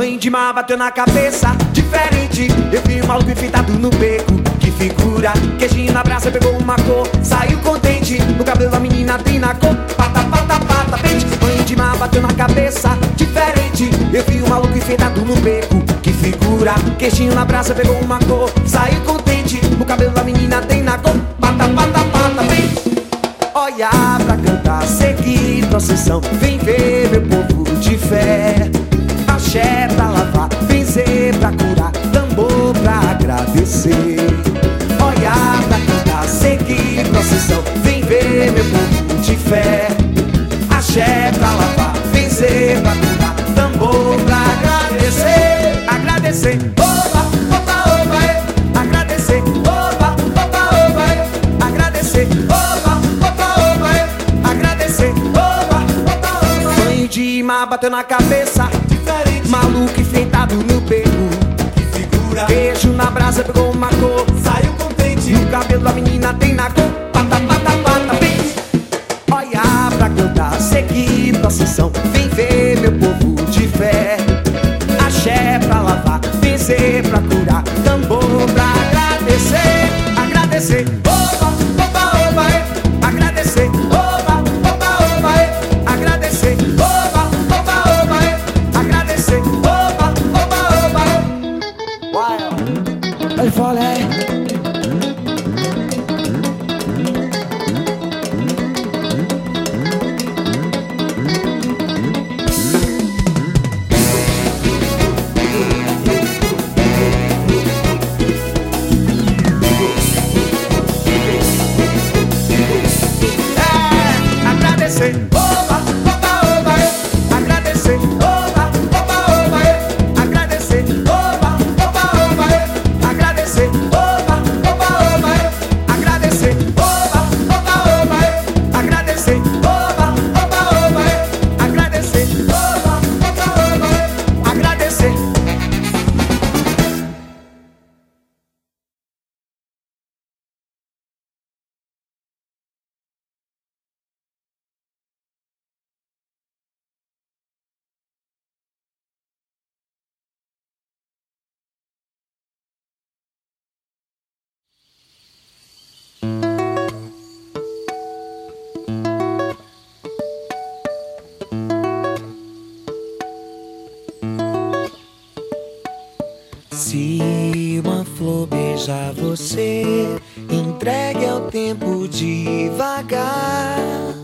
Banho de mar bateu na cabeça, diferente. Eu vi um maluco enfeitado no beco, que figura. Queijinho na braça, pegou uma cor, saiu contente. No cabelo da menina tem na cor, pata, pata, pata, pente. Banho de mar bateu na cabeça, diferente. Eu vi um maluco enfeitado no beco, que figura. Queijinho na braça, pegou uma cor, saiu contente. No cabelo da menina tem na cor, pata, pata, pata, pente. Olha pra cantar, seguir procissão. Vem ver meu povo de fé. Axé pra lavar, benzer pra curar, tambor pra agradecer. Olha pra cantar, seguir procissão. Vem ver meu povo de fé. Axé pra lavar, benzer pra curar, tambor pra agradecer. Agradecer, oba, oba, oba, é. Agradecer, oba, oba, oba, é. Agradecer, oba, oba, oba, é. Agradecer, oba, oba, oba. Banho de mar bateu na cabeça, diferente. Maluco enfeitado no beco, que figura. Queijo na brasa, pegou uma cor, saiu contente. No cabelo da menina tem na cor, pata, pata, pata, pente. Olha pra cantar, seguir procissão. Vem ver meu povo de fé. Axé pra lavar, benzer pra curar, tambor pra agradecer. Agradecer, oba, oba, oba, é. Agradecer, oba, oba, oba, é. Agradecer, oba, oba, oba, é. Agradecer, oba, oba, oba, é. Wild, el foley. Oba, oba, oba, é. Agradecer, oba, oba, oba, é. Agradecer, oba, oba, oba, é. Agradecer, oba, oba, oba, é. Agradecer, oba, oba, oba, é. Agradecer, oba, oba, oba, é. Agradecer, oba, oba, oba, é. Agradecer. Se uma flor beijar você, entregue ao tempo devagar.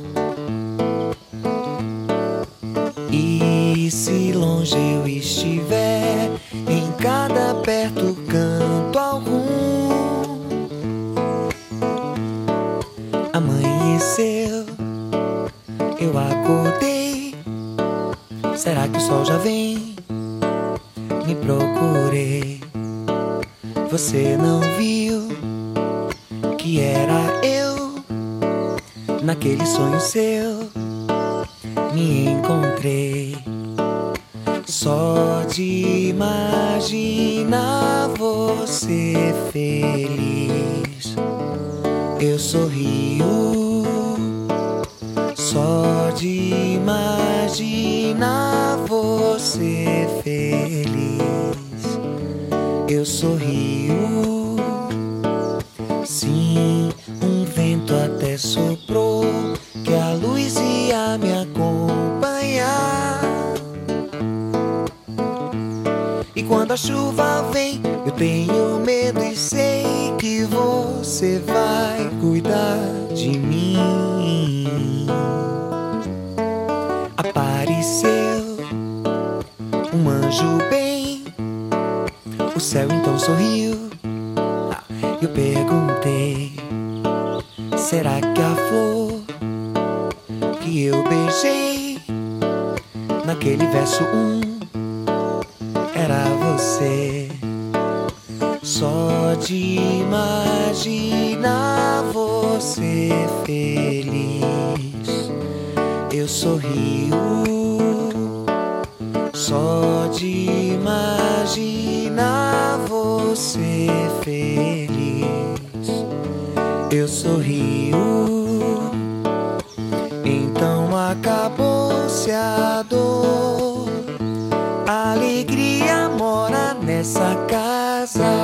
E se longe eu estiver, em cada perto canto algum. Amanheceu, eu acordei. Será que o sol já vem? Me procurei, você não viu que era eu. Naquele sonho seu me encontrei. Só de imaginar você feliz eu sorrio. Só de imaginar você feliz eu sorrio. Sim, um vento até soprou que a luz ia me acompanhar. E quando a chuva vem, eu tenho medo e sei que você vai cuidar de mim. Apareceu um anjo bem, o céu então sorriu. Eu perguntei, será que a flor que eu beijei naquele verso era você? Só de imaginar você feliz eu sorrio. Só de imaginar você feliz eu sorrio. Então acabou-se a dor, a alegria essa casa.